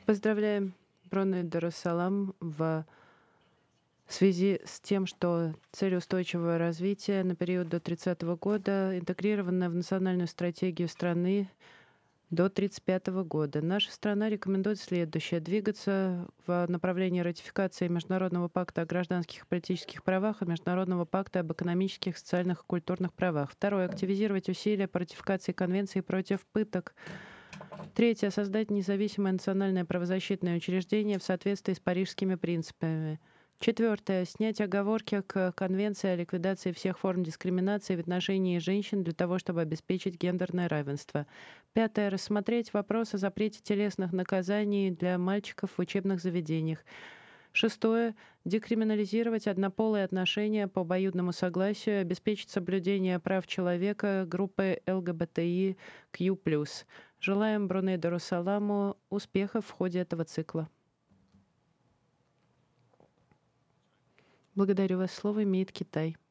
Поздравляем Бруней Даруссалам в связи с тем, что цель устойчивого развития на период до 30-го года интегрирована в национальную стратегию страны до 1935 года. Наша страна рекомендует следующее: двигаться в направлении ратификации Международного пакта о гражданских и политических правах и Международного пакта об экономических, социальных и культурных правах. Второе. Активизировать усилия по ратификации Конвенции против пыток. Третье. Создать независимое национальное правозащитное учреждение в соответствии с парижскими принципами. Четвертое. Снять оговорки к Конвенции о ликвидации всех форм дискриминации в отношении женщин для того, чтобы обеспечить гендерное равенство. Пятое. Рассмотреть вопрос о запрете телесных наказаний для мальчиков в учебных заведениях. Шестое. Декриминализировать однополые отношения по обоюдному согласию, обеспечить соблюдение прав человека группы ЛГБТИQ+. Желаем Бруней Даруссаламу успехов в ходе этого цикла. Благодарю вас. Слово имеет Китай.